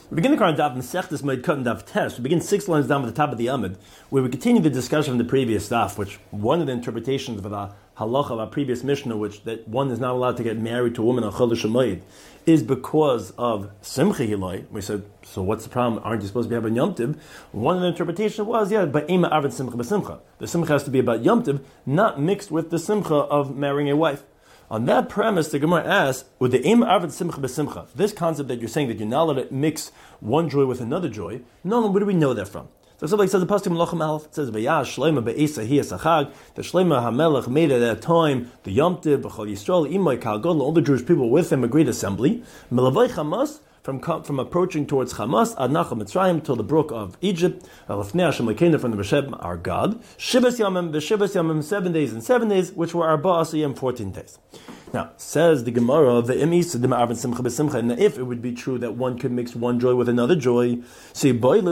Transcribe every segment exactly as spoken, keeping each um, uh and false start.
We begin the current daf Masechtas Moed Katan Daf Tes. We begin six lines down at the top of the Amud, where we continue the discussion from the previous daf, which one of the interpretations of the halacha of our previous Mishnah, which that one is not allowed to get married to a woman on Chodesh HaMoed, is because of Simcha Hiloi. We said, so what's the problem? Aren't you supposed to be having Yom Tiv? One of the interpretations was, yeah, but Ema Arvin Simcha B'Simcha. The Simcha has to be about Yom Tiv, not mixed with the Simcha of marrying a wife. On that premise, the Gemara asks, with the Ema Arvin Simcha B'Simcha, this concept that you're saying that you're not allowed to mix one joy with another joy, no, no, where do we know that from? So somebody says the pasuk Melachim Aleph, it says Vayash Shleima Be'esa Hi Esachag. The Shleima HaMelech made at that time the Yom Tiv B'Chol Yisrael Imay Kal Gadol. All the Jewish people with him a great assembly. Melavai Chamas from from approaching towards Chamas Ad Nachal Mitzrayim till the brook of Egypt. Alafnei Hashem Lekena from the Beshem our God. Shivas Yamim V'Shivas Yamim seven days and seven days, which were Arba Asiyim fourteen days. Now, says the Gemara, the Imis, the Ma'arvin Simcha B'Simcha, and if it would be true that one could mix one joy with another joy, so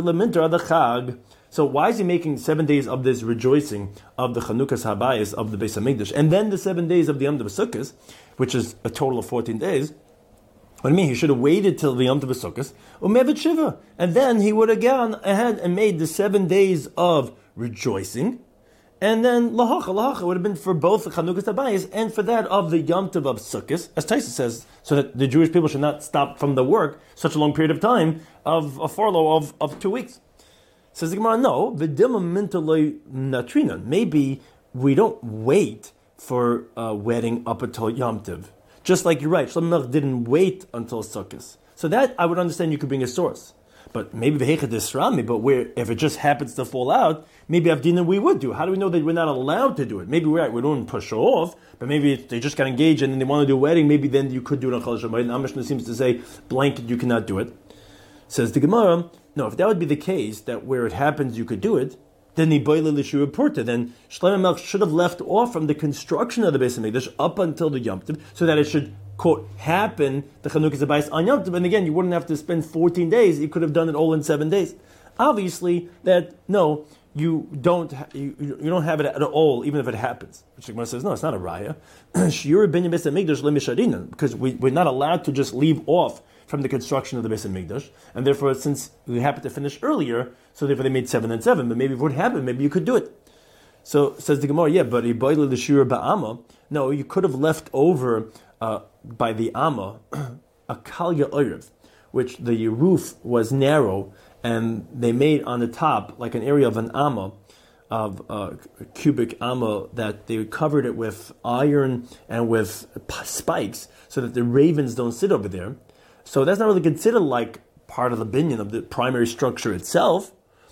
why is he making seven days of this rejoicing of the Chanukas Habayis of the Beis Hamikdash, and then the seven days of the Yom Tov Sukkos, which is a total of fourteen days? What do you mean? He should have waited till the Yom Tov Sukkos, Umevet Shiva, and then he would have gone ahead and made the seven days of rejoicing. And then lahacha, lahacha would have been for both the Chanukas Habayis and for that of the Yom Tov of Sukkot, as Taisa says, so that the Jewish people should not stop from the work such a long period of time of a furlough of, of two weeks. Says the Gemara, no, v'dilma mintaloi natrinan. Maybe we don't wait for a wedding up until Yom Tov. Just like you're right, Shlomo Melech didn't wait until Sukkot. So that I would understand you could bring a source. But maybe v'hechet disrami, but where if it just happens to fall out, maybe Avdina we would do. How do we know that we're not allowed to do it? Maybe we're right, we don't push her off, but maybe if they just got engaged and then they want to do a wedding, maybe then you could do it on Chodesh HaMoed. And Mishnah seems to say blanket you cannot do it. Says the Gemara, no, if that would be the case, that where it happens you could do it, then the Boile L'Shu Reporta, then Shlomo Melech should have left off from the construction of the Beis Hamikdash up until the Yom Tov, so that it should, quote, happen, the Chanukas Habayis on Yom Tov, and again, you wouldn't have to spend fourteen days, you could have done it all in seven days. Obviously, that, no, you don't ha- you, you don't have it at all, even if it happens. Which the Gemara says, no, it's not a raya. Shiur ben Beis Hamikdash le'misharinan, because we, we're not allowed to just leave off from the construction of the Beis Hamikdash, and therefore, since we happened to finish earlier, so therefore they made seven and seven. But maybe if it would happen, maybe you could do it. So says the Gemara, yeah, but ibayla l'shur ba'ama. No, you could have left over uh, by the amma a kalya orev, which the roof was narrow, and they made on the top like an area of an amma, of uh, a cubic amma, that they covered it with iron and with p- spikes, so that the ravens don't sit over there. So that's not really considered like part of the binyan of the primary structure itself,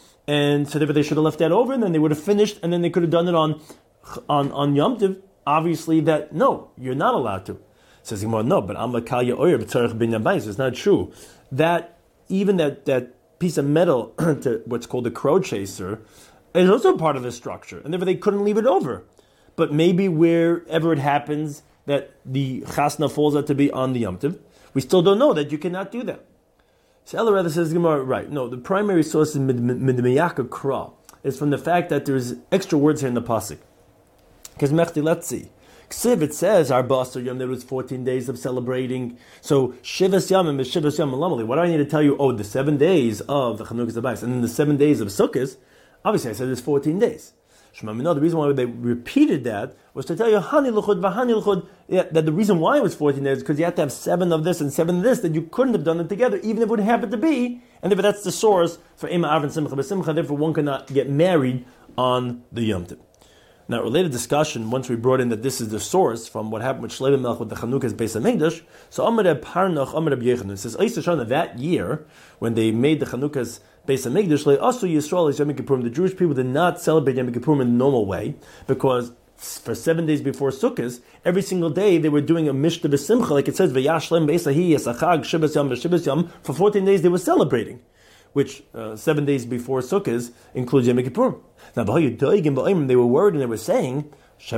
and so therefore they should have left that over, and then they would have finished, and then they could have done it on on on Yom Tov. Obviously, that no, you're not allowed to. Says Gemara, no, but Amakalya Oyer b'tzarich bin yabayis. It's not true that even that that piece of metal, to what's called a crow chaser, is also part of the structure, and therefore they couldn't leave it over. But maybe wherever it happens that the chasna falls out to be on the Yom Tov, we still don't know that you cannot do that. So Ella rather says Gemara, right? No, the primary source is midmeyaka kra. Is from the fact that there's extra words here in the pasuk. Because mechti, let's see. Ksiv, it says our basar yom, there was fourteen days of celebrating. So shivas yamim is shivas yamim lamali. What do I need to tell you? Oh, the seven days of the Chanukas Habayis, and then the seven days of Sukkot. Obviously, I said there's fourteen days. No, the reason why they repeated that was to tell you hani l'chud v'hani l'chud, yeah, that the reason why it was fourteen days is because you had to have seven of this and seven of this, that you couldn't have done it together, even if it would happen to be, and therefore that's the source for Ema Arvin Simcha B'Simcha, therefore one cannot get married on the Yom Tov. Now, related discussion, once we brought in that this is the source from what happened with Shlomo Melech with the Chanukas Beis Hamikdash, so Amar Reb Parnach, Amar Reb Yechanan, it says, Eis Shana, that year, when they made the Chanukas Beis Hamikdash, also Yisrael Yom Kippurim, the Jewish people did not celebrate Yom Kippurim in the normal way, because for seven days before Sukkot, every single day they were doing a Mishta B'Simcha, like it says, V'yashlem Beisahi Yisachag Shibas Yom V'Shibas Yom, for fourteen days they were celebrating, which uh, seven days before Sukkot includes Yom Kippur. Now, they were worried and they were saying, which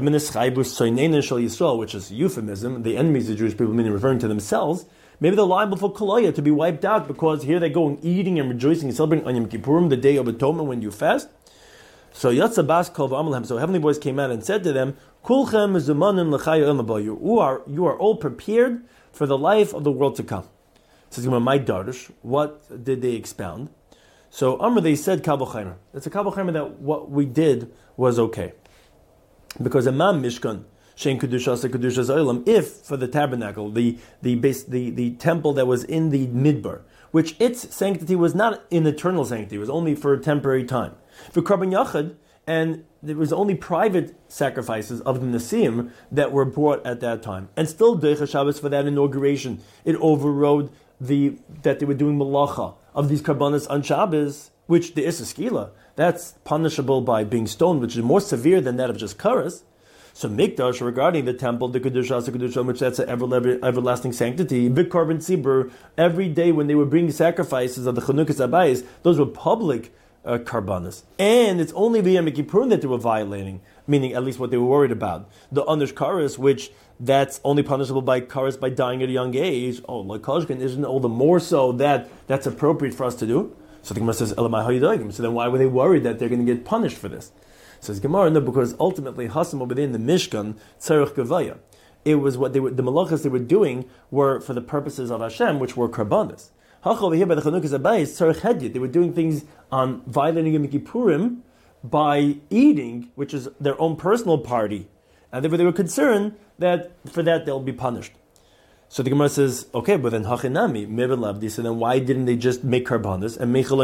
is euphemism, the enemies of the Jewish people, meaning referring to themselves, maybe they're liable for Koloya to be wiped out, because here they go and eating and rejoicing and celebrating on Yom Kippurim, the day of atonement when you fast. So Yatzabas Kol V'Amalhem, so heavenly voice came out and said to them, Kulchem Zumanim L'chaya Olam Haba, you are you are all prepared for the life of the world to come. Says my Dardish, what did they expound? So Amr, they said Kabul Chaimer. It's a Kabul Chaimer that what we did was okay. Because Imam Mishkan, Shein Kedushas Kedushas Olam, if for the tabernacle, the the base the, the temple that was in the Midbar, which its sanctity was not in eternal sanctity, it was only for a temporary time. For Karban Yachad, and there was only private sacrifices of the Nesiim that were brought at that time. And still Deicha Shabbos for that inauguration, it overrode the that they were doing malacha of these karbanos on Shabbos, which the Issa Skila, that's punishable by being stoned, which is more severe than that of just Karas. So Mikdash, regarding the temple, the Kedushas, the Kedushah, which that's an ever, everlasting sanctity, Big Korban Tzibur, every day when they were bringing sacrifices of the Chanukas Abayis, those were public uh, karbanos. And it's only the Yom Kippurim that they were violating, meaning at least what they were worried about. The Anish Karas, which that's only punishable by Karas by dying at a young age, oh, like Kashkin, isn't all the more so that that's appropriate for us to do? So the Gemara says, Elamai Hayyadagim. So then why were they worried that they're going to get punished for this? Says Gemara, no, because ultimately Hasam over there in the Mishkan, Tzarech Gavaya, it was what they were, the malachas they were doing were for the purposes of Hashem, which were karbanos. Hach over here by the Chanukas Abayis, Tzarech Hedyet, they were doing things on violating Yom Kippurim by eating, which is their own personal party, and therefore they were concerned that for that they'll be punished. So the Gemara says, okay, but then hachinami mevelabdi. So then why didn't they just make karbanos and make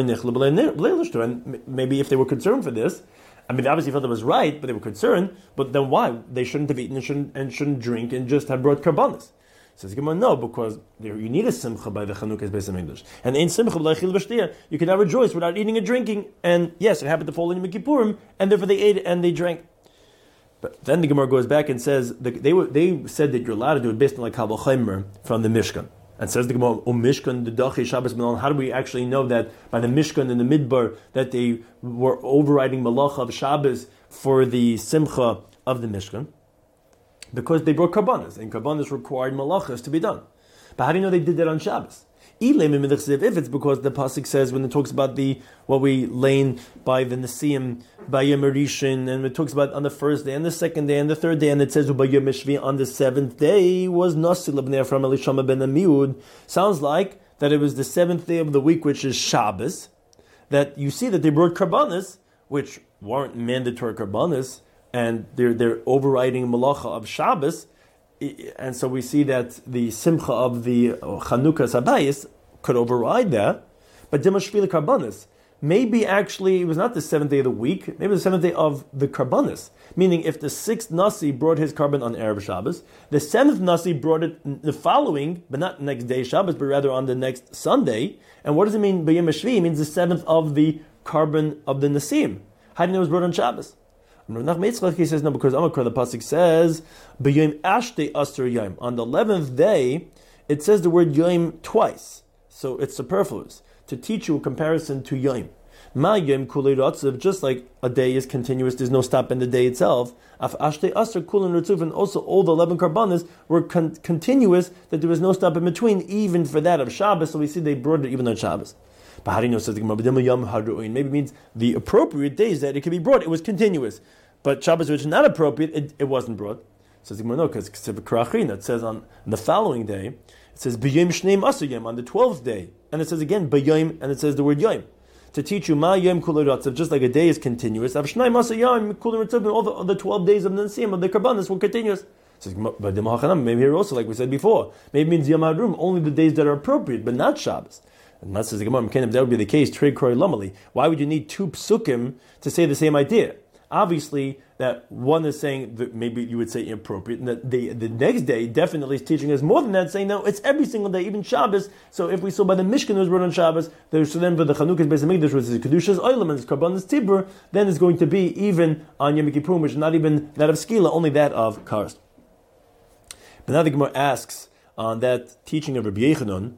and maybe if they were concerned for this, I mean, they obviously felt it was right, but they were concerned. But then why they shouldn't have eaten and shouldn't, and shouldn't drink and just have brought karbanos? Says Gemara, no, because there, you need a simcha by the Chanukas Beis Hamikdash, and in simcha b'leichil v'shtia, you cannot rejoice without eating and drinking. And yes, it happened to fall in Yom Kippurim, and therefore they ate and they drank. But then the Gemara goes back and says the, they were, they said that you're allowed to do it based on like Kabul Chaimer from the Mishkan. And says the Gemara, O Mishkan, the Dachi Shabbos Milan. How do we actually know that by the Mishkan and the Midbar that they were overriding Malacha of Shabbos for the Simcha of the Mishkan? Because they brought karbanos, and karbanos required malachas to be done. But how do you know they did that on Shabbos? If it's because the pasuk says when it talks about the what we lane by the Nesiim, by Yom Rishon, and it talks about on the first day and the second day and the third day, and it says Yom Shvi on the seventh day was Nasi Lebnei from Elishama ben Amiud. Sounds like that it was the seventh day of the week, which is Shabbos. That you see that they brought karbanos, which weren't mandatory karbanos, and they're they're overriding malacha of Shabbos. And so we see that the simcha of the Chanukas Abayis could override that. But Dimashvili Karbanis, maybe actually it was not the seventh day of the week, maybe the seventh day of the Karbanis. Meaning if the sixth Nasi brought his carbon on Erev Shabbos, the seventh Nasi brought it the following, but not next day Shabbos, but rather on the next Sunday. And what does it mean? B'yom Shvi? It means the seventh of the carbon of the Nasim. How do you know it was brought on Shabbos? He says no, because Amakar the pasuk says b'yom ashte asur yom. On the eleventh day, it says the word yom twice, so it's superfluous to teach you a comparison to yom. Ma yom kulei ratzav, just like a day is continuous, there's no stop in the day itself. Af ashte asur kulin ratzuv, and also all the eleven karbanas were con- continuous, that there was no stop in between, even for that of Shabbos. So we see they brought it even on Shabbos. But how do you know? Says the Gemara, maybe it means the appropriate days that it can be brought. It was continuous. But Shabbos, which is not appropriate, it, it wasn't brought. Says the Gemara, no, because it says on the following day, it says b'yom shneim asur on the twelfth day, and it says again b'yom, and it says the word yom to teach you ma yom kulei ratzav, just like a day is continuous. Av shneim asur yom kulei ratzav, all the, all the twelve days of the Nesiim of the Karbanos were continuous. Says, but maybe here also, like we said before, maybe it means Yom HaRum, only the days that are appropriate, but not Shabbos. And that says the Gemara, if that would be the case, Trey Kroy Lomali, why would you need two psukim to say the same idea? Obviously, that one is saying that maybe you would say inappropriate, and that the, the next day definitely is teaching us more than that, saying no, it's every single day, even Shabbos. So if we saw by the Mishkan it was brought on Shabbos, there's so then for the Chanukas Beis Hamikdash, which is Kedusha's Olam and it's Karbanos Tibur, then it's going to be even on Yom Kippurim, which is not even that of Skila, only that of Karas. But now the Gemara asks on that teaching of Rabbi Yechanan,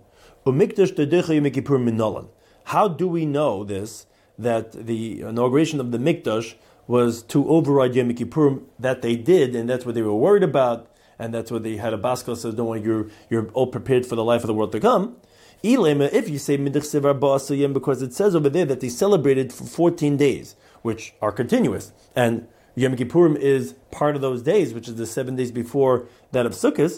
how do we know this, that the inauguration of the Mikdash was to override Yom Kippurim, that they did, and that's what they were worried about, and that's what they had a baskel says, don't worry, you're, you're all prepared for the life of the world to come. If you say because it says over there that they celebrated for fourteen days, which are continuous, and Yom Kippurim is part of those days, which is the seven days before that of Sukkot.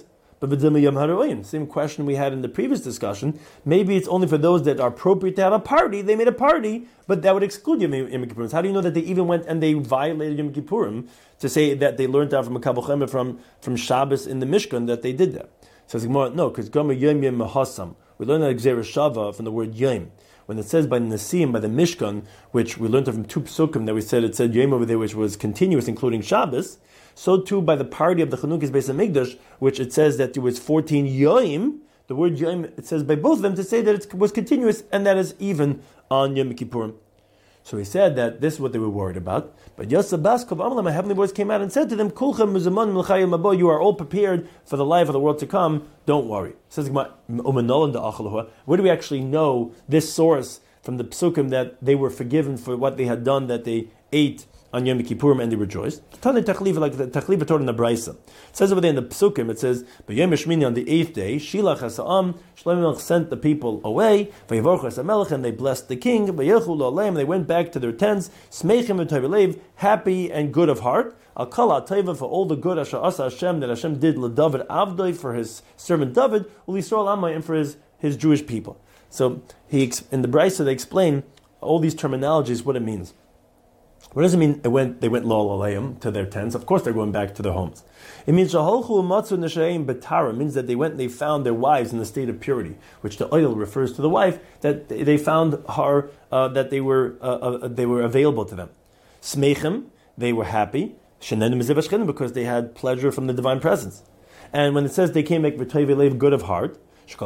but v'dilma yom haroyim. Same question we had in the previous discussion. Maybe it's only for those that are appropriate to have a party. They made a party, but that would exclude Yom Kippurim. How do you know that they even went and they violated Yom Kippurim to say that they learned out from a Kabbalah from from Shabbos in the Mishkan that they did that? Says no, because Gomer Yom Yom Mahasam. We learned that Gzeira Shava from the word Yom. When it says by the Nasim, by the Mishkan, which we learned from two psukim that we said, it said Yom over there, which was continuous, including Shabbos. So too by the party of the Chanukas Beis Hamikdash, which it says that there was fourteen Yom. The word Yom, it says by both of them to say that it was continuous, and that is even on Yom Kippurim. So he said that this is what they were worried about. But Yosef Baskov Amalam, my heavenly voice came out and said to them, Kulchem Muzaman Milchayim Mabo, you are all prepared for the life of the world to come. Don't worry. It says, where do we actually know this source from the psukim that they were forgiven for what they had done, that they ate on Yom Kippurim and they rejoiced? Tani Tachliva, like the Tachliva Torah in the Braisa. It says over there in the psukim, it says, B'yom Shmini, on the eighth day, Shilach Hasa'am, Shlomo Melech sent the people away, Vayivorch Hasamelech, and they blessed the king, Vayelchu Lo'aleim, they went back to their tents, Smeichim v'Toivelev, happy and good of heart, Al Kal HaTaiva, for all the good Asher Asa Hashem, that Hashem did LeDavid Avdoi, for his servant David, Ul Yisrael Amai, and for his, his Jewish people. So he in the Braisa they explain all these terminologies, what it means. What does it mean? It went, they went lo aleim to their tents. Of course, they're going back to their homes. It means betara. It means that they went and they found their wives in the state of purity, which the oil refers to the wife, that they found her, uh, that they were uh, uh, they were available to them. Smeichim, they were happy. Because they had pleasure from the divine presence. And when it says they came back v'toivelev, good of heart,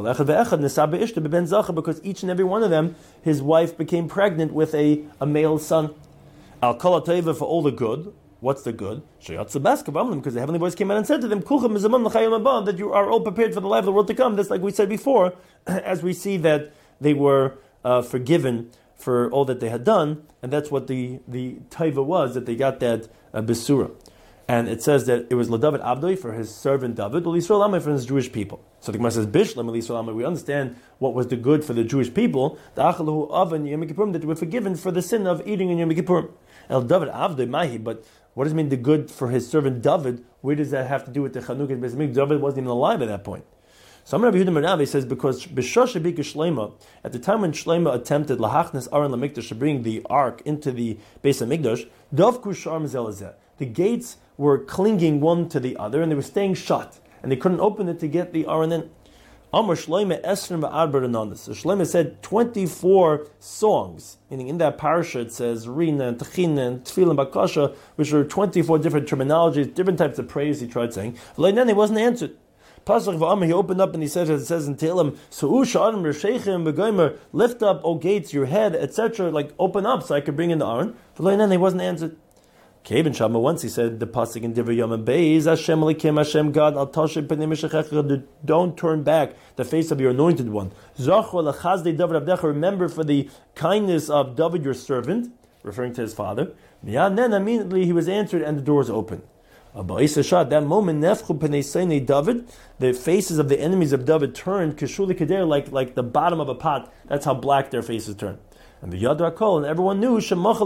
because each and every one of them, his wife became pregnant with a, a male son. Al Kol HaTeiva, for all the good. What's the good? Because the heavenly voice came out and said to them, that you are all prepared for the life of the world to come. That's like we said before, as we see that they were uh, forgiven for all that they had done, and that's what the, the Taiva was, that they got that uh, Besura. And it says that it was LeDavid Avdoi, for his servant David, Ul Yisrael Amai, for his Jewish people. So the Gemara says, Bishlam Ul Yisrael Amai, we understand what was the good for the Jewish people, the Achalahu Avan Yom Kippurim, that they were forgiven for the sin of eating in Yom Kippurim. El David Avdoi Mahi, but what does it mean the good for his servant David? Where does that have to do with the Chanukah Beis Hamikdash? David wasn't even alive at that point. So Rabbi Yehuda Meravi says, because B'shosh Bika Shleima, at the time when Shleima attempted Lahachnes Aron LaMikdash, to bring the ark into the Beis Hamikdash, Dovku Sharm Zelazeh, the gates were clinging one to the other, and they were staying shut, and they couldn't open it to get the Aron in. Amar Shleima Esrim Ba'arba Renandas. So Shleima said twenty-four songs, meaning in that parasha it says Rina and Techina and Tefillah and Bakasha, which are twenty-four different terminologies, different types of praise he tried saying. But then he wasn't answered. Pasach v'Amar, he opened up and he said, as it says in Tehillim, Su'u sha'arim r'sheichim b'goymer, lift up, O gates, your head, et cetera, like open up so I could bring in the Aron. But then he wasn't answered. Kevin Shama, once he said the pasuk in Divrei Yom Beis, Hashem Elikim, Hashem God, Al Tashem Pnei Mishachecha, don't turn back the face of your anointed one. Zachor Lachazdei David Avdecha, remember for the kindness of David your servant, referring to his father. And then immediately he was answered and the doors opened. At that moment, Nefchu Pnei Seinei David, the faces of the enemies of David turned Keshuli Kader, like like the bottom of a pot. That's how black their faces turned. And the Yad Rakol, and everyone knew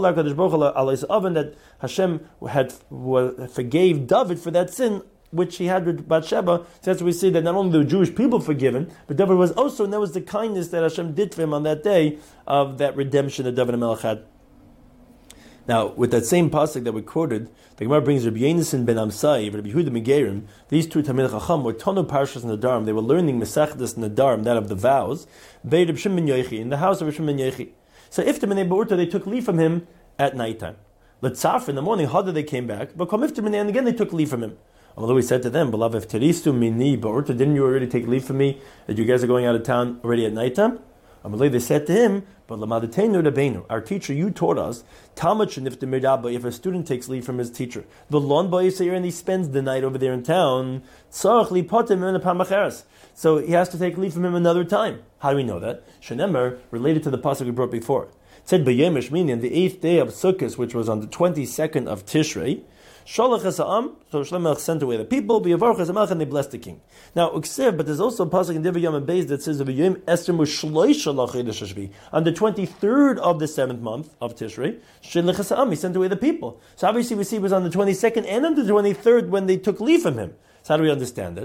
that Hashem had forgave David for that sin which he had with Bathsheba. So that's why we see that not only the Jewish people forgiven, but David was also, and that was the kindness that Hashem did for him on that day of that redemption that David HaMelech had. Now, with that same pasuk that we quoted, the Gemara brings Rabbi Yonasan ben Amsai, Rabbi Yehuda Megerim. These two Talmidei Chacham were Tonu Parshas Nadarim. They were learning Masechtas Nadarim, that of the vows, Bei Reb Shimon ben Yochi, in the house of Reb Shimon ben Yochi. So if they took leave from him at nighttime. Letzafr, in the morning, Hada, they came back, but come ifter and again they took leave from him. Although he said to them, Beloved, Teristu mini ba'urta, didn't you already take leave from me, that you guys are going out of town already at nighttime? Amalei, they said to him, but Lamadatenu Rabbeinu, our teacher, you taught us, Talmud shenifta mirdaba, if a student takes leave from his teacher, the lon ba'yisayir, and he spends the night over there in town, tzarach lipatim in a pamacheres. So he has to take leave from him another time. How do we know that? Shenemer, related to the pasuk we brought before. It said, B'yem Shmini, on the eighth day of Sukkot, which was on the twenty-second of Tishrei, Sholach Hasa'am, so Shlomo sent away the people, B'yavarch Hasamelech, and they blessed the king. Now, Uksiv, but there's also a pasuk in Divrei Yom Beis that says, B'yem Esther Mushloisha L'Chodesh Hashvi, on the twenty-third of the seventh month of Tishrei, Sholach Hasa'am, he sent away the people. So obviously we see it was on the twenty-second and on the twenty-third when they took leave from him. So how do we understand it?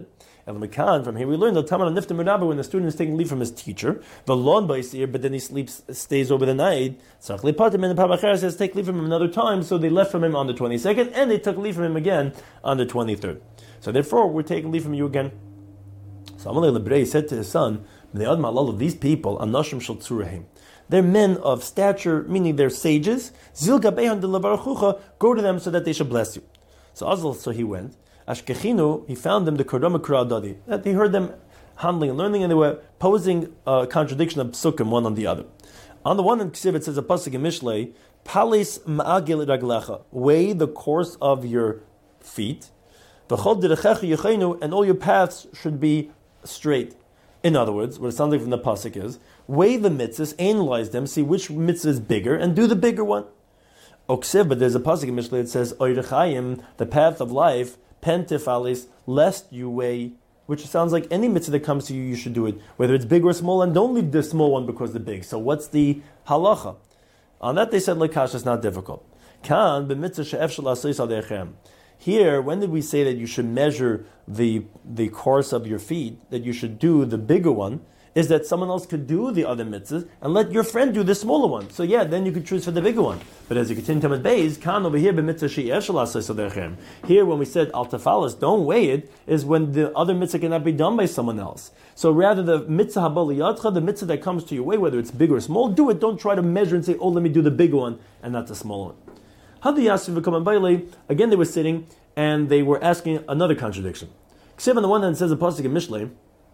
And from here we learn the Tamar Nifta Merabah, when the student is taking leave from his teacher, the lawn Baisir, but then he sleeps, stays over the night. Tzarech Lepatim, and the Pabachar says take leave from him another time, so they left from him on the twenty-second, and they took leave from him again on the twenty-third. So therefore, we're taking leave from you again. So Amalei Lebrei said to his son, these people, Anashim Shel Tzurahim, they're men of stature, meaning they're sages. Zil Gabehan de Levaruchucha, go to them so that they should bless you. So Azal, so he went. Ashkechinu, he found them the Kodama Kuradadi, that he heard them handling and learning, and they were posing a contradiction of psukim one on the other. On the one hand, it says a pasuk in Mishlei, Palis Ma'agil Raglecha, weigh the course of your feet, V'chol Derechecha Yechenu, and all your paths should be straight. In other words, what it sounds like from the pasuk is, weigh the mitzvahs, analyze them, see which mitzvah is bigger, and do the bigger one. Oksiv, but there's a pasuk in Mishlei that says, Oirechayim, the path of life, Pentifalis, lest you weigh, which sounds like any mitzvah that comes to you, you should do it, whether it's big or small, and don't leave the small one because the big. So what's the halacha? On that they said, Lekash, it's not difficult. Kan, b'mitzvah she'ef shel asayis adechem. Here, when did we say that you should measure the the course of your feet, that you should do the bigger one, is that someone else could do the other mitzvahs and let your friend do the smaller one. So yeah, then you could choose for the bigger one. But as you continue to Beis, kan over here, here when we said al tafalas, don't weigh it, is when the other mitzvah cannot be done by someone else. So rather the mitzvah habaliyatcha, the mitzvah that comes to your way, whether it's big or small, do it. Don't try to measure and say, oh, let me do the bigger one and not the smaller one. Again, they were sitting and they were asking another contradiction. Ksiv on the one hand says a pasuk in Mishlei,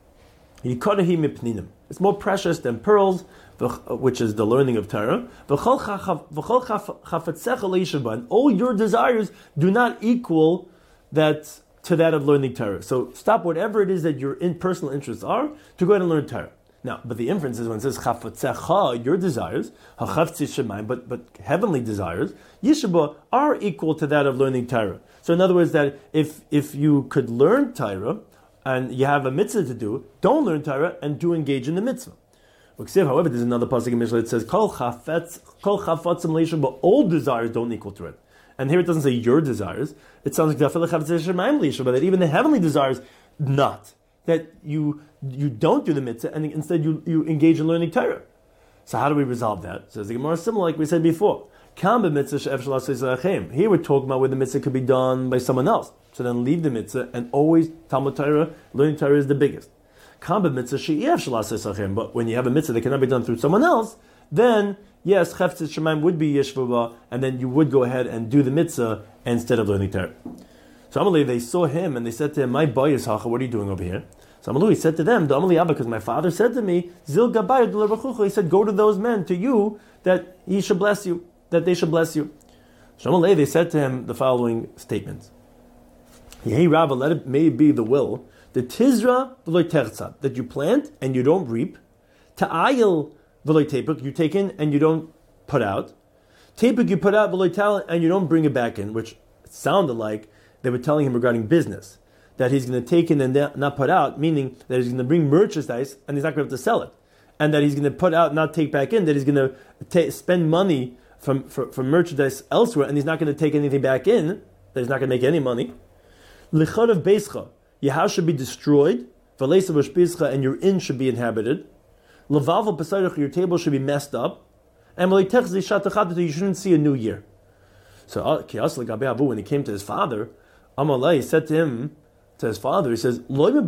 it's more precious than pearls, which is the learning of Torah. And all your desires do not equal that to that of learning Torah. So stop whatever it is that your in personal interests are to go ahead and learn Torah. Now, but the inference is when it says chafatzecha, your desires, but but heavenly desires, yishuba, are equal to that of learning Torah. So in other words, that if if you could learn Torah and you have a mitzvah to do, don't learn Torah and do engage in the mitzvah. However, there's another pasuk in Mishlei that says kol chafetz kol chafatzim leishuba, all desires don't equal to it. And here it doesn't say your desires. It sounds like that even the heavenly desires not. That you you don't do the mitzvah and instead you, you engage in learning Torah. So how do we resolve that? So it's the Gemara similar like we said before. Here we're talking about where the mitzvah could be done by someone else. So then leave the mitzvah and always Talmud Torah, learning Torah is the biggest. But when you have a mitzvah that cannot be done through someone else, then yes, Chefetz Shemaim would be Yeshvah, and then you would go ahead and do the mitzvah instead of learning Torah. So Amalei, they saw him and they said to him, my boy is Hacha, what are you doing over here? So Amalei said to them, the Amalei Abba, because my father said to me, Zil Gabayah D'Levachucha, he said, go to those men, to you, that he should bless you, that they should bless you. So Amalei, they said to him the following statements. Yehi Rabba, let it may be the will, the Tizra V'loy Tertzad, that you plant and you don't reap, Ta'ayil V'loy Tepuk, you take in and you don't put out, Tepuk you put out V'loy Tal, and you don't bring it back in, which sounded like they were telling him regarding business, that he's going to take in and not put out, meaning that he's going to bring merchandise and he's not going to have to sell it. And that he's going to put out, not take back in, that he's going to ta- spend money from, for, from merchandise elsewhere and he's not going to take anything back in, that he's not going to make any money. L'chad of Beischa, your house should be destroyed, V'leisa v'shpizcha, and your inn should be inhabited. L'vav v'pesarich, your table should be messed up. And v'leitech zishat you shouldn't see a new year. So when he came to his father, Amalei said to him, to his father, he says,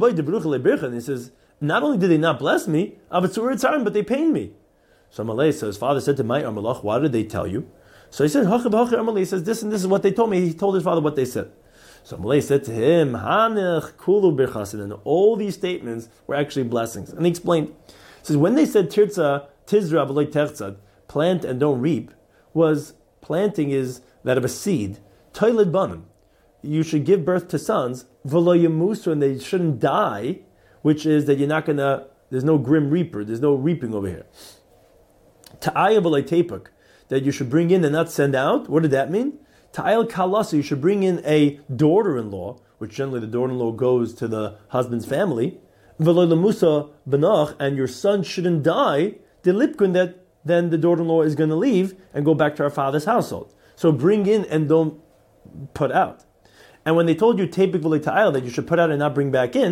and he says, not only did they not bless me, but they pained me. So Amalei, so his father said to my Amalach, why did they tell you? So he said, Amalei says, this and this is what they told me. He told his father what they said. So Amalei said to him, Kulu birchasin, and all these statements were actually blessings. And he explained, he says, when they said Tirza, Tizra, v'loy tertzad, plant and don't reap, was planting is that of a seed, toiled banim. You should give birth to sons, v'lo yamusu, and they shouldn't die, which is that you're not gonna, there's no grim reaper, there's no reaping over here. Ta'aya v'lo tepuk, that you should bring in and not send out. What did that mean? Ta'ayel kalasa, you should bring in a daughter-in-law, which generally the daughter-in-law goes to the husband's family, v'lo lamusa benach, and your son shouldn't die, delipkun, that then the daughter-in-law is going to leave and go back to our father's household. So bring in and don't put out. And when they told you tepik v'lo ta'ayel, that you should put out and not bring back in,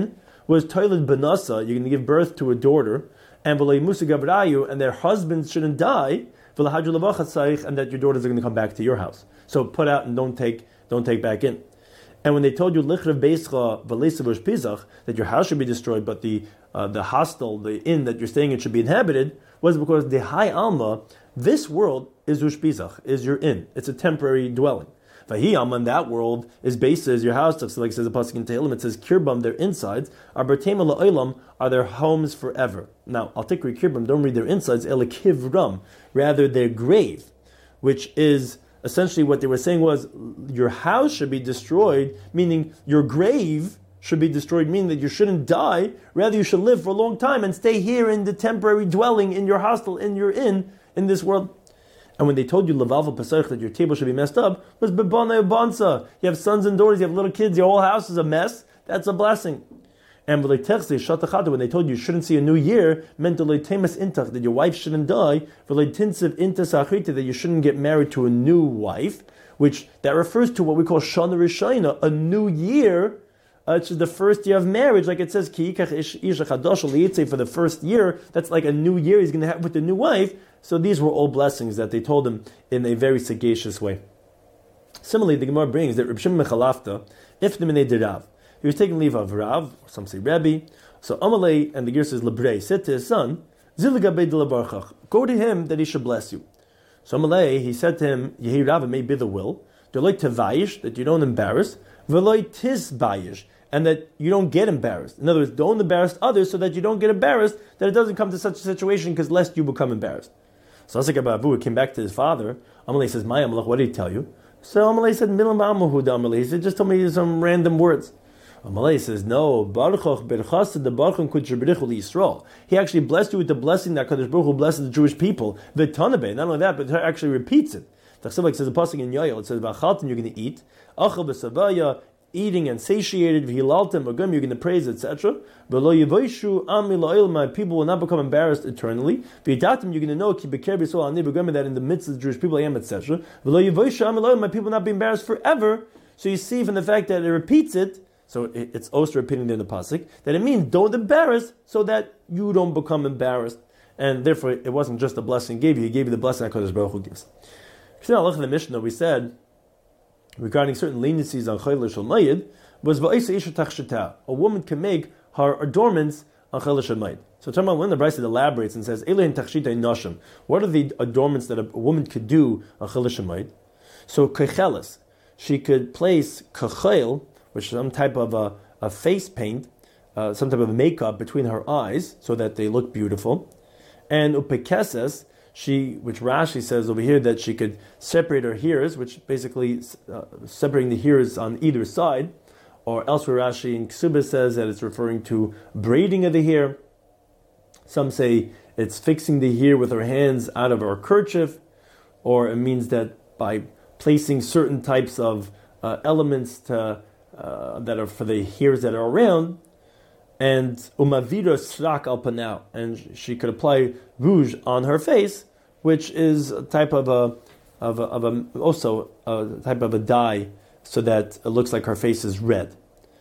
was toiled benasa, you're going to give birth to a daughter, and v'lei musa gabrayu, and their husbands shouldn't die, v'lahadru levachat, and that your daughters are going to come back to your house. So put out and don't take don't take back in. And when they told you lichrev beischa v'leisavush pizach, that your house should be destroyed, but the uh, the hostel, the inn that you're staying in should be inhabited, was because the high alma, this world is ush pizach, is your inn. It's a temporary dwelling. Vahi alma, in that world, is based as your house. So like it says the pasuk in Tehillim, it says kirbam, their insides, are bertema la'olam, are their homes forever. Now, al tikri kirbam, don't read their insides, el kivram, rather their grave, which is essentially what they were saying was your house should be destroyed, meaning your grave should be destroyed, meaning that you shouldn't die, rather you should live for a long time and stay here in the temporary dwelling, in your hostel, in your inn, in this world. And when they told you levalva pasach, that your table should be messed up, was bebana bansa. You have sons and daughters, you have little kids, your whole house is a mess. That's a blessing. And when they told you you shouldn't see a new year, meant that your wife shouldn't die, that you shouldn't get married to a new wife, which that refers to what we call Shana Rishayna, a new year. Uh, it's the first year of marriage, like it says, for the first year, that's like a new year he's going to have with the new wife. So these were all blessings that they told him in a very sagacious way. Similarly, the Gemara brings that Reb Shimon Mechalafta, if the Minei Rav, he was taking leave of Rav, or some say Rebbe. So Amalei, and the Ger says Lebrei, said to his son, Zilgabei de Labarchach, go to him that he should bless you. So Amalei, he said to him, Yehi Rav, it may be the will, Deloi Tevayish, that you don't embarrass, Veloi Tis Bayish, and that you don't get embarrassed. In other words, don't embarrass others so that you don't get embarrassed, that it doesn't come to such a situation because lest you become embarrassed. So Asik Abavu came back to his father. Amalei says, My Amalek, what did he tell you? So Amalei said, Milam Amahu Amalei. He said, just told me some random words. Amalei says, no, he actually blessed you with the blessing that Kadosh Baruch Hu blessed the Jewish people. The Tanabe, not only that, but he actually repeats it. The Chassidus says a pasuk in Yoel, it says, V'achaltim, you're going to eat, Achal b'savaya, eating and satiated, V'hilaltim, Agam, you're going to praise, et cetera. V'lo yivayshu ami la'il, my people will not become embarrassed eternally. V'yidatim, you're going to know, Ki b'ker b'yisrael ani b'gam, that in the midst of the Jewish people I am, et cetera. V'lo yivayshu ami la'il, my people will not be embarrassed forever. So you see from the fact that it repeats it, so it's also repeating in the pasuk, that it means don't embarrass so that you don't become embarrassed. And therefore, it wasn't just a blessing he gave you, he gave you the blessing that HaKadosh Baruch Hu gives. In the Mishnah, we said, regarding certain leniencies on Chayla Shel Mayid, was Va'isa Isha Tachshita. A woman can make her adornments on Chayla Shel Mayid. So Tamar, when the Brisa elaborates and says, Elein Tachshita Nashim, what are the adornments that a woman could do on Chayla Shel Mayid? So Kecheles, she could place Kechel, which is some type of a, a face paint, uh, some type of makeup between her eyes so that they look beautiful. And upekeses, she, which Rashi says over here that she could separate her hairs, which basically uh, separating the hairs on either side, or elsewhere Rashi in Ksubah says that it's referring to braiding of the hair. Some say it's fixing the hair with her hands out of her kerchief, or it means that by placing certain types of uh, elements to Uh, that are for the hairs that are around, and umavira srak al panau, and she could apply rouge on her face, which is a type of a of a, of a also a type of a dye, so that it looks like her face is red.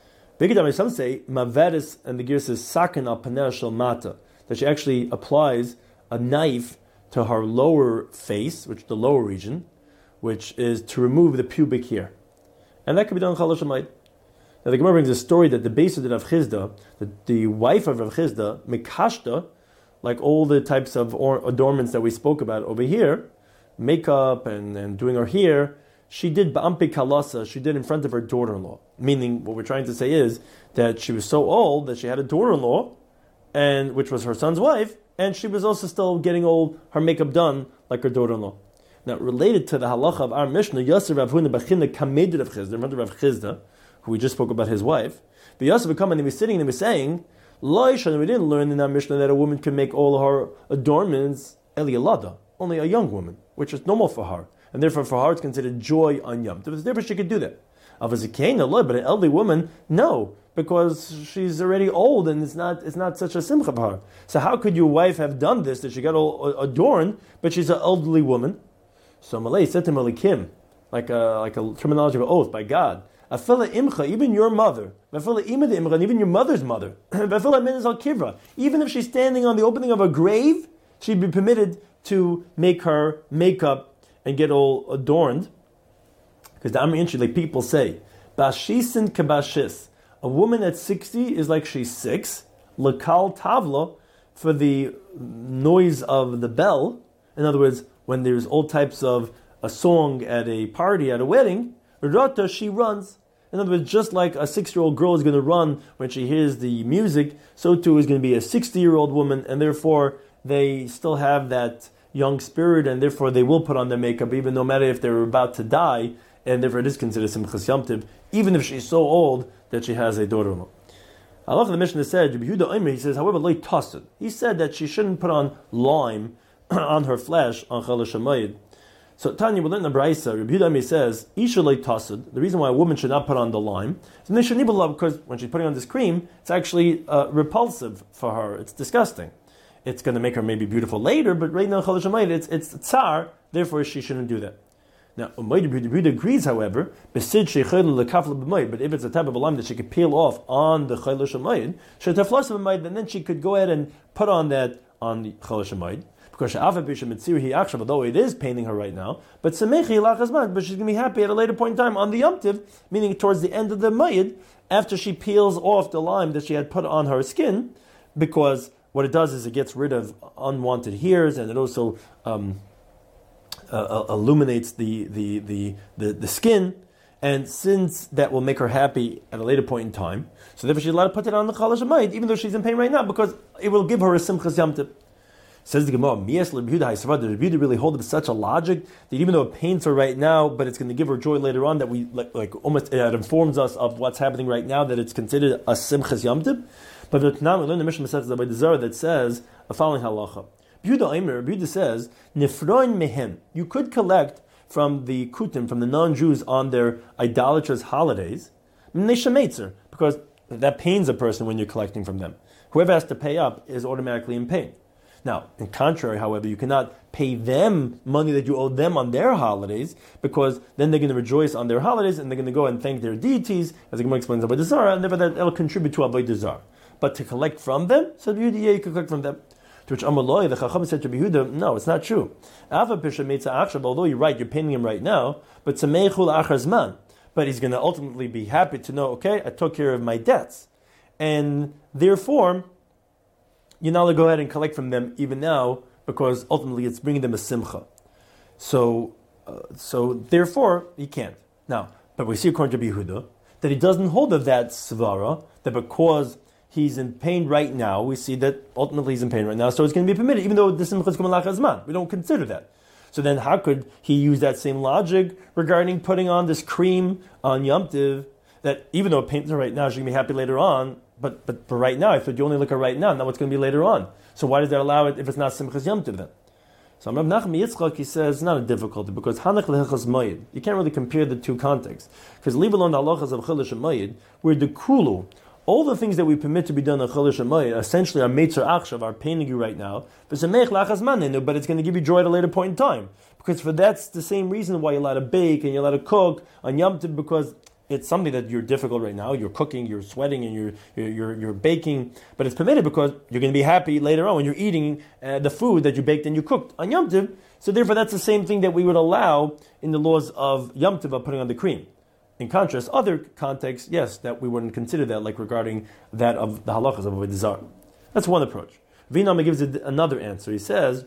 Some say maveris, and the gear says sakin al panau shel mata, that she actually applies a knife to her lower face, which is the lower region, which is to remove the pubic hair, and that could be done Chalash Hamayid. Now the Gemara brings a story that the base of Rav Chizda, the, the wife of Rav Chizda, Mikashta, like all the types of or, adornments that we spoke about over here, makeup and, and doing her hair, she did ba'ampi kalasa, she did in front of her daughter-in-law. Meaning, what we're trying to say is that she was so old that she had a daughter-in-law, and which was her son's wife, and she was also still getting all her makeup done like her daughter-in-law. Now, related to the halacha of our Mishnah, Yasser Rav Huna Bachina Kamed Rav Chizda, in front of Rav Chizda, who we just spoke about his wife, but Yosef would come and he was sitting and he was saying, Loish, and we didn't learn in our Mishnah that a woman can make all her adornments Elialada, only a young woman, which is normal for her, and therefore for her it's considered joy on Yom. Therefore she could do that. But an elderly woman, no, because she's already old and it's not it's not such a simcha for her. So how could your wife have done this, that she got all adorned, but she's an elderly woman? So Malay said to Malikim, like a, like a terminology of an oath by God, Afila imcha, even your mother, afila ima de imcha, and even your mother's mother, afila menes al kivra, even if she's standing on the opening of a grave, she'd be permitted to make her makeup and get all adorned. Because the Amr Inchi, like people say, Bashisin kabashis, a woman at sixty is like she's six, lakal tavla, for the noise of the bell. In other words, when there's all types of a song at a party, at a wedding, rata, she runs. In other words, just like a six-year-old girl is going to run when she hears the music, so too is going to be a sixty-year-old woman, and therefore they still have that young spirit, and therefore they will put on their makeup, even no matter if they're about to die, and therefore it is considered Simchas Yom Tov, even if she's so old that she has a daughter-in-law. Allah, the Mishnah said, he says, however, loy tasud. He said that she shouldn't put on lime on her flesh on Chol Hamoed. So Tanya, we learn in the Braisa, Rabbi Yehuda says, Isha loy tasud. The reason why a woman should not put on the lime is because when she's putting on this cream, it's actually uh, repulsive for her. It's disgusting. It's going to make her maybe beautiful later, but right now Chol Hamoed, it's it's tsar. Therefore, she shouldn't do that. Now, Umayyad agrees, however, but if it's a type of a lime that she could peel off on the Chol Hamoed, then she could go ahead and put on that on the Chol Hamoed. Because although it is paining her right now, but but she's going to be happy at a later point in time on the Yom Tov, meaning towards the end of the Mayid, after she peels off the lime that she had put on her skin, because what it does is it gets rid of unwanted hairs, and it also um, Uh, uh, illuminates the, the, the, the, the skin, and since that will make her happy at a later point in time, so therefore she's allowed to put it on the Chol Hamoed, even though she's in pain right now, because it will give her a Simchas Yom Tov. Says the Gemara, Mies L'Rebuda Haisavad, does Rebuda really hold up such a logic that even though it pains her right now, but it's going to give her joy later on, that we like, like almost it informs us of what's happening right now, that it's considered a Simchas Yom Tov? But the Tanam, we learn the Mishnah that says the following halacha. Yehuda Eimer, Yehuda says, Nifroin mehem. You could collect from the kutim, from the non-Jews on their idolatrous holidays, because that pains a person when you're collecting from them. Whoever has to pay up is automatically in pain. Now, in contrary, however, you cannot pay them money that you owe them on their holidays, because then they're going to rejoice on their holidays, and they're going to go and thank their deities, as the Gemara explains Avodah Zarah, and therefore that will contribute to Avodah Zarah. But to collect from them, so Yehuda, yeah, you can collect from them. To which Amaloi, the Chacham said to Yehuda, no, it's not true. Although you're right, you're paying him right now, but but he's going to ultimately be happy to know, okay, I took care of my debts. And therefore, you're not going to go ahead and collect from them even now, because ultimately it's bringing them a simcha. So, uh, so therefore, he can't. Now, but we see according to Yehuda, that he doesn't hold of that svara, that because he's in pain right now, we see that ultimately he's in pain right now, so it's going to be permitted, even though the simcha is kumalach azman. We don't consider that. So then how could he use that same logic regarding putting on this cream on Yom Tiv, that even though it pains her right now, she's going to be happy later on, but but for right now, I thought you only look at right now, not what's going to be later on. So why does that allow it if it's not simchas Yom Tiv then? So Rav Nachman Yitzchak, he says, it's not a difficulty, because Hanach lehechas mayid, you can't really compare the two contexts. Because leave alone the halachas of Chol Hamoed, where the kulu, all the things that we permit to be done on Chol Hamoed, essentially are Meitzer Achshav, are paining you right now, but it's going to give you joy at a later point in time. Because for that's the same reason why you're allowed to bake and you're allowed to cook on Yom Tov, because it's something that you're difficult right now. You're cooking, you're sweating, and you're you're you're, you're baking, but it's permitted because you're going to be happy later on when you're eating uh, the food that you baked and you cooked on Yom Tov. So therefore, that's the same thing that we would allow in the laws of Yom Tov of putting on the cream. In contrast, other contexts, yes, that we wouldn't consider that, like regarding that of the halachas of Avodah Zarah. That's one approach. Vinama gives it another answer. He says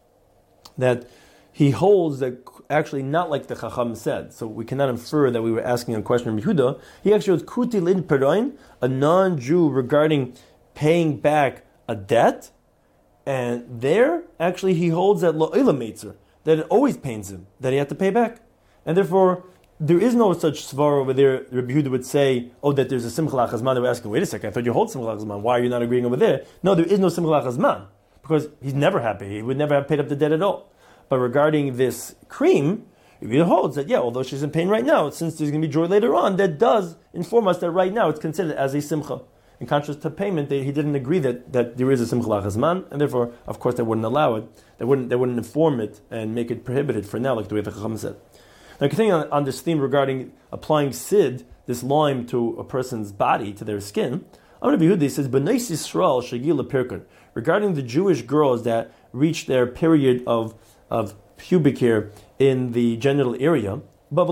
that he holds that actually not like the Chacham said, so we cannot infer that we were asking a question of Yehuda. He actually was kuti lin peroin, a non-Jew regarding paying back a debt, and there actually he holds that lo ilam meitzer, that it always pains him that he had to pay back, and therefore there is no such svar over there. Rabbi Yehuda would say, oh, that there's a simcha lachazman. They were asking, wait a second, I thought you hold simcha lachazman. Why are you not agreeing over there? No, there is no simcha lachazman, because he's never happy. He would never have paid up the debt at all. But regarding this cream, Yehuda holds that, yeah, although she's in pain right now, since there's going to be joy later on, that does inform us that right now it's considered as a simcha. In contrast to payment, they, he didn't agree that, that there is a simcha lachazman, and therefore, of course, they wouldn't allow it. They wouldn't, they wouldn't inform it and make it prohibited for now, like the way the Chacham said. Now, continuing on, on this theme regarding applying Sid, this lime to a person's body, to their skin. Amar Rabbi Yehuda says, B'nais Yisrael shegila pirkun. Regarding the Jewish girls that reach their period of, of pubic hair in the genital area, but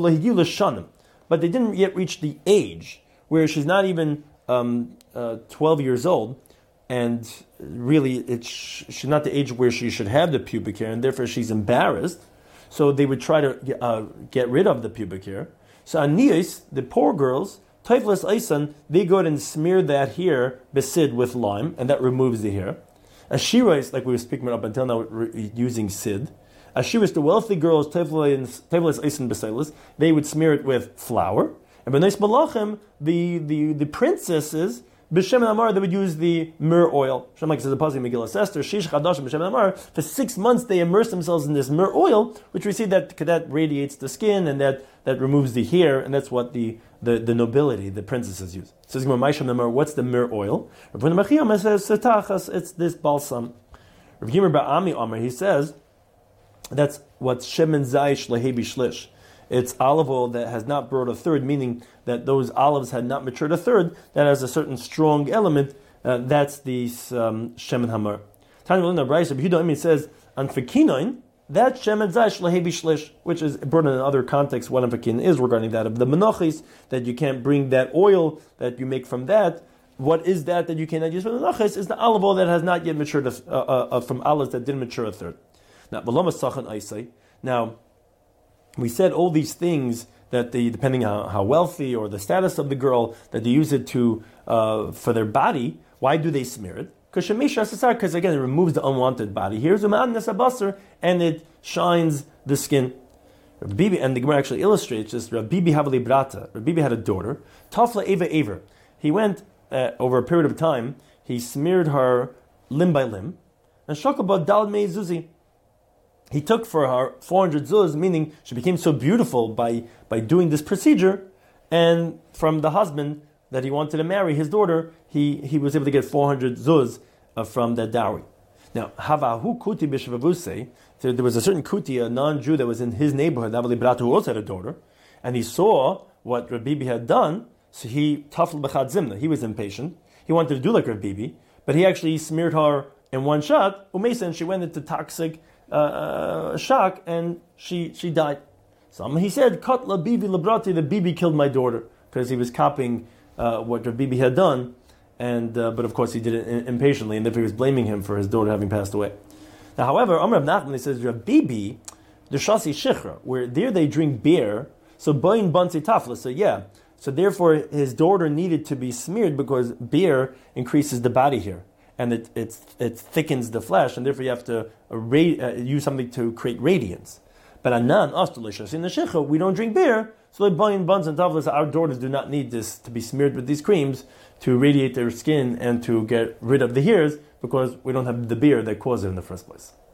they didn't yet reach the age where she's not even um, uh, twelve years old, and really it's, she's not the age where she should have the pubic hair, and therefore she's embarrassed. So they would try to uh, get rid of the pubic hair. So aniyos, the poor girls, Taiflas Aisan, they go and smear that hair besid with lime, and that removes the hair. Ashirais, like we were speaking about up until now, using sid. Ashirais, the wealthy girls, Taiflas Aisan besilas, they would smear it with flour. And B'nais Malachim, the, the, the princesses, B'Shem Amar, they would use the myrrh oil. Shem like says the Pasuk in Megillah Esther, Shish Chadashim B'Shem Amar. For six months they immerse themselves in this myrrh oil, which we see that that radiates the skin and that, that removes the hair, and that's what the, the, the nobility, the princesses use. It says what's the myrrh oil? Rav Machiyam says Setachas, it's this balsam. Rav Gimar Ba'ami Amar, he says that's what's Shemen Zaysh Lehebi Shlish. It's olive oil that has not brought a third, meaning that those olives had not matured a third, that has a certain strong element. Uh, that's the um, Shemen Hamar. Tanya Melina Bryce, Rabbi Yehuda says, on Fekinoin, that Shemen Zaysh Lehebi Shlish, which is brought in other contexts, what Fekin is regarding that of the Menachis, that you can't bring that oil that you make from that. What is that that you cannot use from the Menachis? Is the olive oil that has not yet matured, a, uh, uh, from olives that didn't mature a third. Now, Baloma Sachan Aisai. Now, we said all these things that they, depending on how wealthy or the status of the girl, that they use it to uh, for their body. Why do they smear it? Because again, it removes the unwanted body. Here's Uman Nesabasar, and it shines the skin. Rabbi Bibi, and the Gemara actually illustrates this. Rabbi Bibi Havali Brata. Rabbi Bibi had a daughter. Tafla Eva Aver. He went uh, over a period of time. He smeared her limb by limb, and Shakabah Dal Mei Zuzi. He took for her four hundred zuz, meaning she became so beautiful by, by doing this procedure, and from the husband that he wanted to marry, his daughter, he, he was able to get four hundred zuz uh, from that dowry. Now, Havahu Kuti Bishvavuse, there was a certain Kuti, a non-Jew that was in his neighborhood, Navali Bratu, who also had a daughter, and he saw what Rabbi Bibi had done, so he, Tafl B'chad Zimna, he was impatient, he wanted to do like Rabbi Bibi, but he actually smeared her in one shot, Umesa, and she went into toxic Uh, shock, and she she died. So um, he said, "Kat la bibi labrati," the bibi killed my daughter, because he was copying uh, what the bibi had done, and uh, but of course he did it impatiently, and therefore he was blaming him for his daughter having passed away. Now, however, Amr Rav Nachman, he says, "Bibi, the shasi shichra, where there they drink beer, so bain bansi tafla." So yeah, so therefore his daughter needed to be smeared because beer increases the body hair, and it it, it thickens the flesh, and therefore you have to uh, uh, use something to create radiance. But anan delicious in the shecha, we don't drink beer, so like buying buns and tavlas, our daughters do not need this to be smeared with these creams to radiate their skin and to get rid of the hairs, because we don't have the beer that caused it in the first place.